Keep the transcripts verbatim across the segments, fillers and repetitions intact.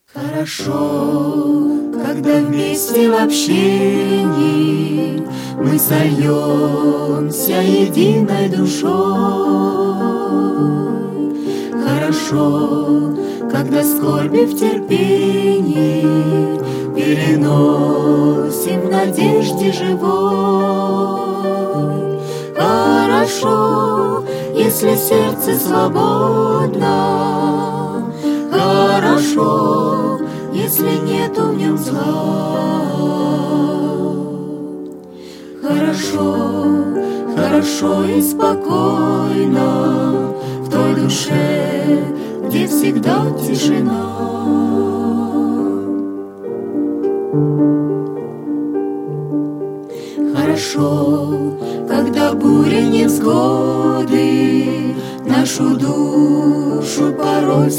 Хорошо, когда вместе в общении мы сольемся единой душой. Хорошо, когда скорби в терпении переносим в надежде живой. Хорошо, если сердце свободно. Хорошо, если нету в нем зла. Хорошо, хорошо и спокойно в той душе, где всегда тишина. Хорошо, когда бури невзгоды нашу душу порой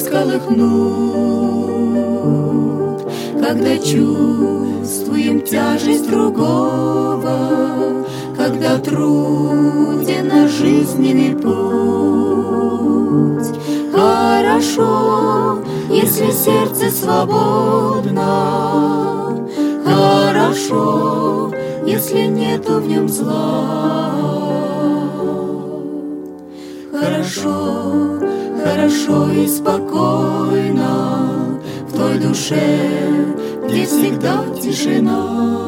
всколыхнут, когда чувствуем тяжесть другого, когда труден наш жизненный путь. Хорошо, если сердце свободно. Хорошо, если нету в нем зла. Хорошо, хорошо и спокойно в той душе, где всегда тишина.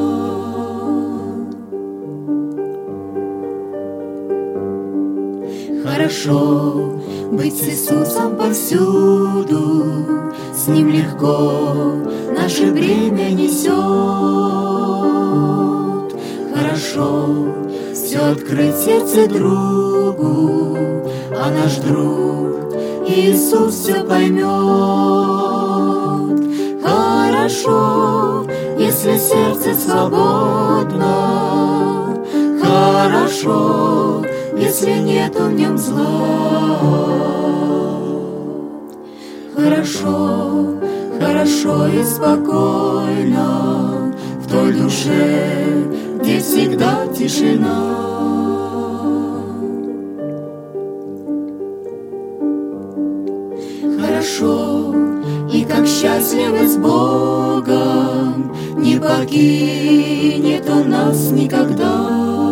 Хорошо быть с Иисусом повсюду, с Ним легко наше бремя несет. Хорошо все открыть сердце другу, а наш друг Иисус все поймет. Хорошо, если сердце свободно. Хорошо, если нету в нем зла. Хорошо, хорошо и спокойно в той душе, где всегда тишина. Хорошо, и как счастливы с Богом, не покинет Он нас никогда.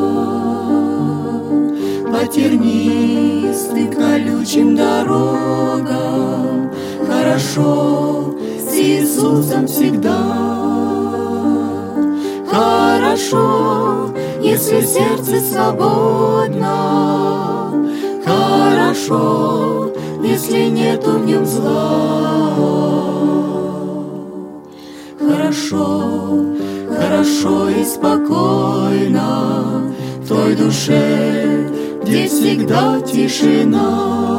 По тернистым колючим дорогам хорошо с Иисусом всегда. Хорошо, если сердце свободно. Хорошо, если нету в нем зла. Хорошо, хорошо и спокойно в той душе, где всегда тишина.